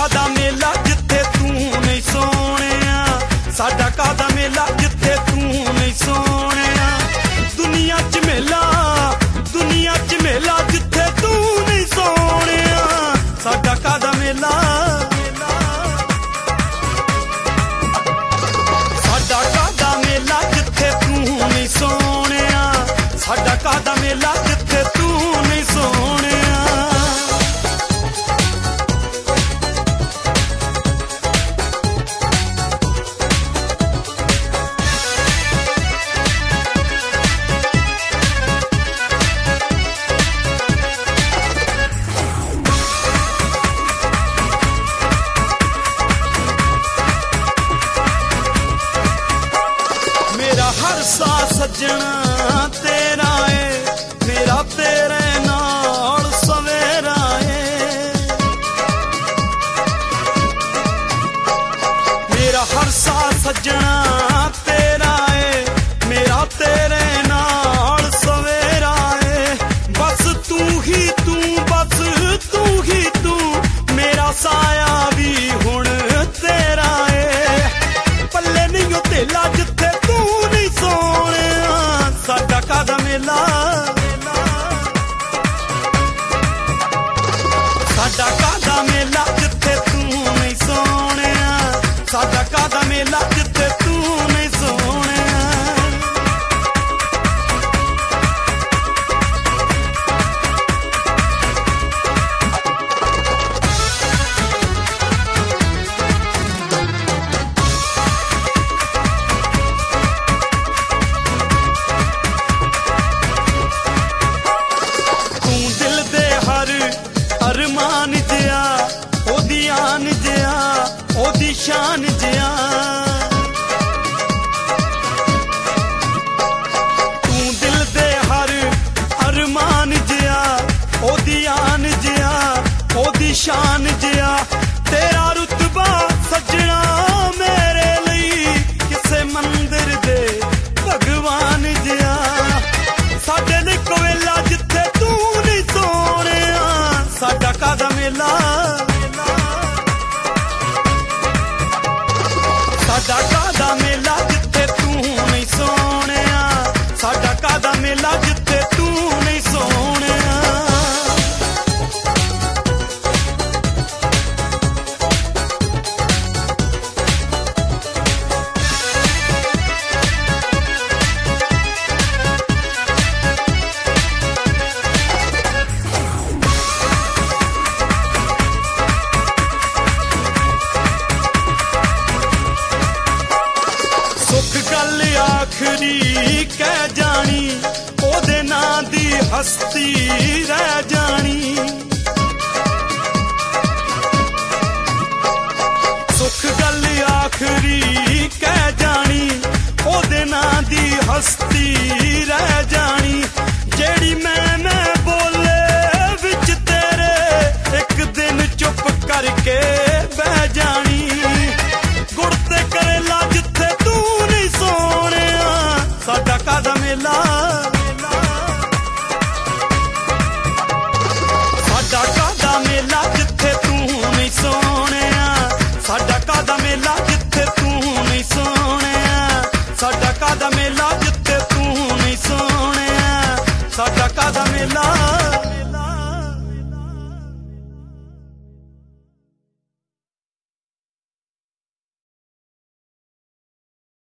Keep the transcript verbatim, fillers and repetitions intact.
कादा मेला जिथे तू नहीं सोहणिया, साडा कादा मेला जिथे तू नहीं सोहणिया। दुनिया च मेला, दुनिया च मेला जिथे तू नहीं सोहणिया, साडा कादा मेला। साडा कादा मेला जिथे तू नहीं सोहणिया, साडा कादा मेला जिथे तू नहीं सोहणिया। हर सा सजना तेरा है, मेरा तेरे नाल सवेरा है। मेरा हर सा सजना तेरा है, मेरा तेरे नाल सवेरा है। बस तू ही तू, बस तू ही तू, मेरा साया भी हुण तेरा है। पल्ले नहीं ओ तेला जिथे तू नहीं सोहणिया, साडा कादा मेला। साडा कादा मेला जिथे तू नहीं सोहणिया, साडा कादा मेला जिथे तू नहीं सोहणिया। अरमान जिया ओदी आन जिया ओदी शान जिया, तू दिल दे हर अरमान जिया ओदी आन जिया ओदी शान जिया। तेरा रुतबा सजना मेरे लई किसे मंदिर दे भगवान जिया। साडे लई कोवेला जिथे तू नहीं सोहणिया, साडा कादा मेला। साडा कादा मेला जिथे तू नहीं सोहणिया, साडा कादा मेला जिथे तू नहीं सोहणिया। गल आखरी कह जानी, ओदे नां दी हस्ती रह जानी। सुख गल आखरी कह जानी, ओदे नां दी हस्ती रह जानी। जेड़ी मैं मैं बोले विच तेरे एक दिन चुप करके बह जानी। गुड़ते करेला जिथे तू नहीं सोहणिया, साडा कादा मेला। साडा कादा मेला जिथे तू नहीं सोहणिया, साडा कादा मेला जिथे तू नहीं सोहणिया, साडा कादा मेला जिथे तू नहीं सोहणिया, साडा कादा मेला।